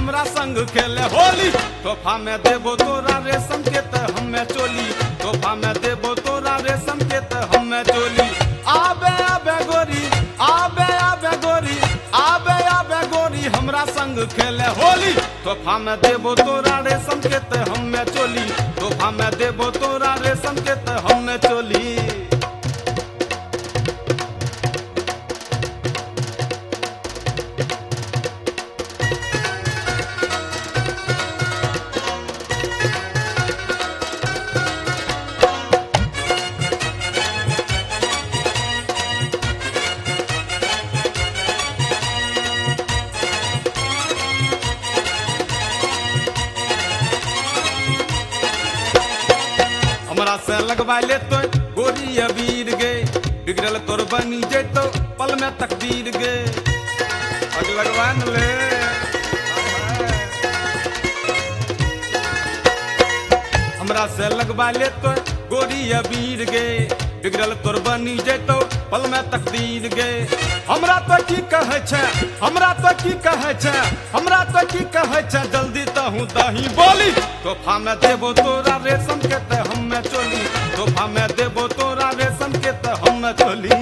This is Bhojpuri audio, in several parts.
हमरा संग खेले होली। तोहफा में देबो तोरा रेशम के त हमें चोली, तोहफा में देबो तोरा रेशम के त हमें चोली। आबे आबे गोरी, आबे आबे गोरी, आबे आबे गोरी हमरा संग खेले होली। तोहफा में देबो तोरा रेशम के त हमें चोली, तोहफा में देबो तोरा रेशम के त हमें चोली। हमरा से लगवा ले तो गोरी अबीर गे, बिगड़ल तोर बनी जैतो पल में तकदीर गे। अग लगवा न ले हमरा से लगवा ले तो गोरी अबीर गे, बिगड़ल तोर बनी जैतो पल में तकदीर गे। हमरा तो की कहे छे, हमरा तो की कहे छे, हमरा तो की कहे छे, जल्दी तहू दही बोली। तोहफा में देबो तोरा रेशम के त हमें चोली, तोहफा में देबो तोरा रेशम के त हमें चोली।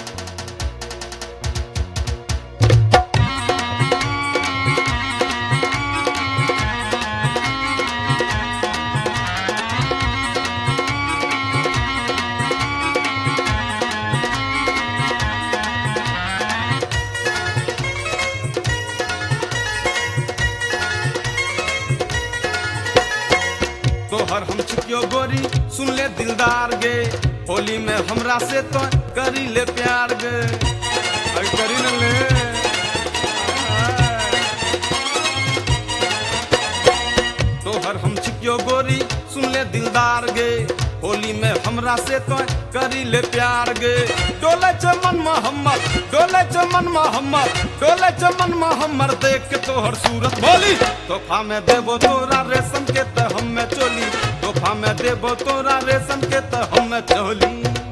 तोहर हम छिकियो गोरी सुन ले दिलदार गे, होली में हमरा से तो करी ले प्यार गे। अरे करी न ले तोहर हम छिकियो गोरी सुन ले दिलदार गे, होली में हमरा से तो करी ले प्यार गे। डोले चमन मोहम्मद, डोले चमन मोहम्मद, डोले चमन मोहम्मद, देख के तोहर सूरत बोली। तोहफा में देबो तोरा रेशम के त हमें चोली, तोहफा में देबो तोरा रेशम के त हमें चोली।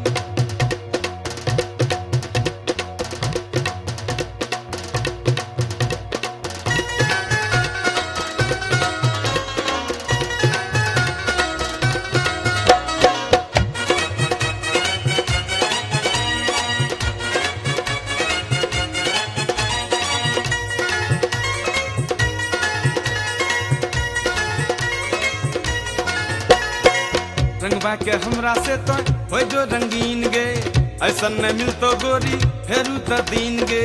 रंगवा के हमरा से तो हो जो रंगीन गे, ऐसन नहीं मिलतो गोरी फेरू त दीन गे।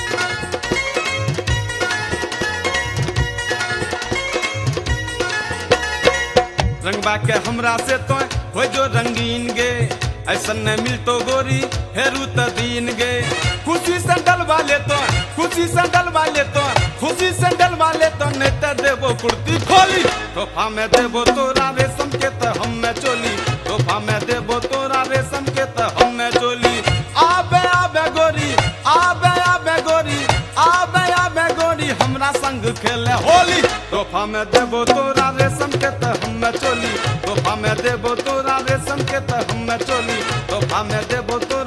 रंगवा के हमरा से तो हो जो रंगीन गे, ऐसन नहीं मिलतो गोरी फेरू त दीन गे। खुशी से डलवा ले तो, खुशी से डलवा ले तो, खुशी से डलवा ले तो, नहीं त देबो कुर्ती खोली। तोहफा में देबो तोरा रेशम के त हमें चोली, तोहफा में देबो तोरा रेशम के त हमें चोली। आबे आबे गोरी, आबे आबे गोरी, आबे आबे गोरी हमरा संग खेले होली। तोहफा में देबो तोरा रेशम के त हमें चोली, तोहफा में देबो तोरा रेशम के त हमें चोली, तोहफा में देबो तो